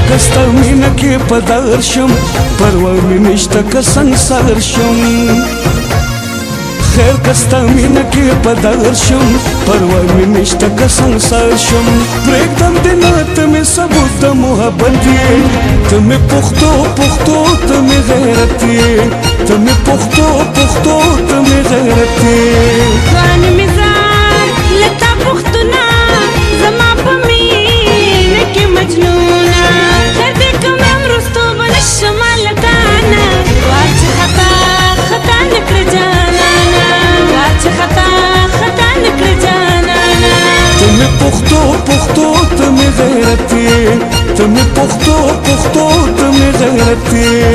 کستا مینا کې پدر شم پروا مې نشته که سنگسار شم خیر کستا مینا کې پدر شم پروا مې نشته که سنگسار شم پرېږدم دې نه ته مې ثبوت د محبت یې ته مې پښتو پښتو ته مې غیرت یې ته مې پښتو پښتو ته مې غیرت یې ځوان مې ځان لتا پښتونه زما په مینه کې مجنونه خیر دې کوم امروستوب نشم لټانه وار چې خطا خطا نه کړه جانانه وار چې خطا خطا نه کړه جانانه ته مې پښتو پښتو ته مې غیرت یې ته مې پښتو پښتو ته مې غیرت یې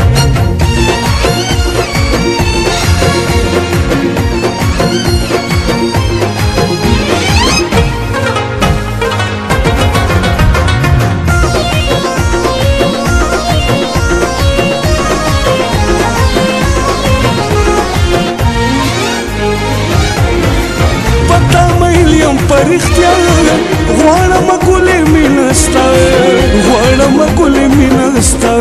پرختیا غواړم ګلې مینه ستا غواړم ګلې مینه ستا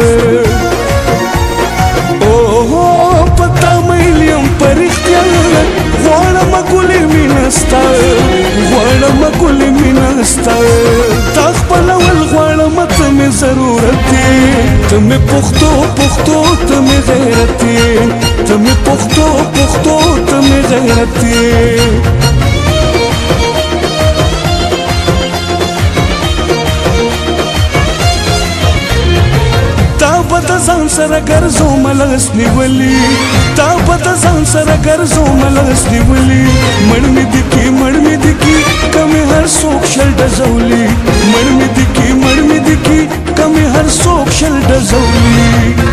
اوه پتا مې یم پرختیا غواړم ګلې مینه ستا غواړم ګلې مینه ستا تا خپلول غواړم ته مې ضرورت یې ته مې پښتو پښتو ته مې غیرت یې ته مې پښتو پښتو ته مې غیرت یې ځان سره ګرځو ملغس نیولي تا پته ځان سره ګرځو ملغس نیولي مړ مې د کی کمې هر څوک شل ډزولي مړ مې د کی کمې هر څوک شل ډزولي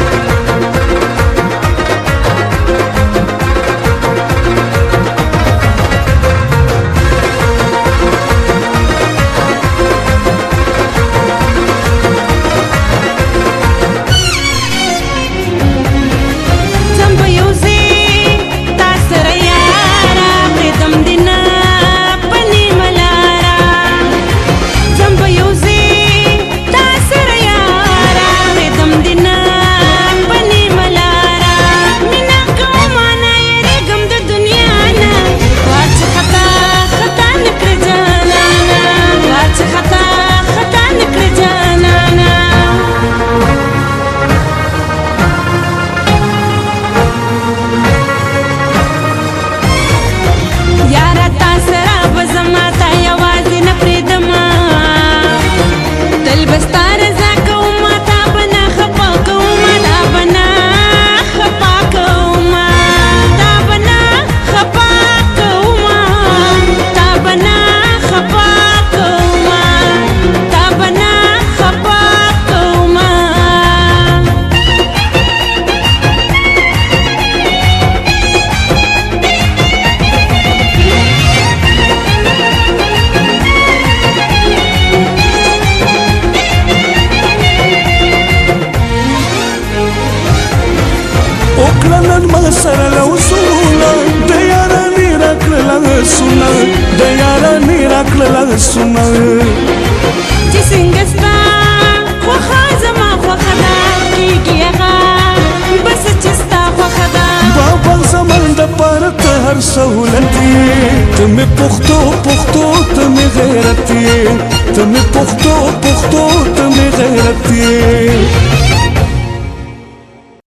نن ما سره لوسونه د یارانې راکړله سونه د یارانې راکړله سونه چې څنګه ستا خوښه زما خوښه ده کېږي هغه بس چې ستا خوښه ده بابا زمان دپاره ته هر سهولت یې ته مې پښتو پښتو ته مې غیرت یې ته مې پښتو پښتو ته مې غیرت یې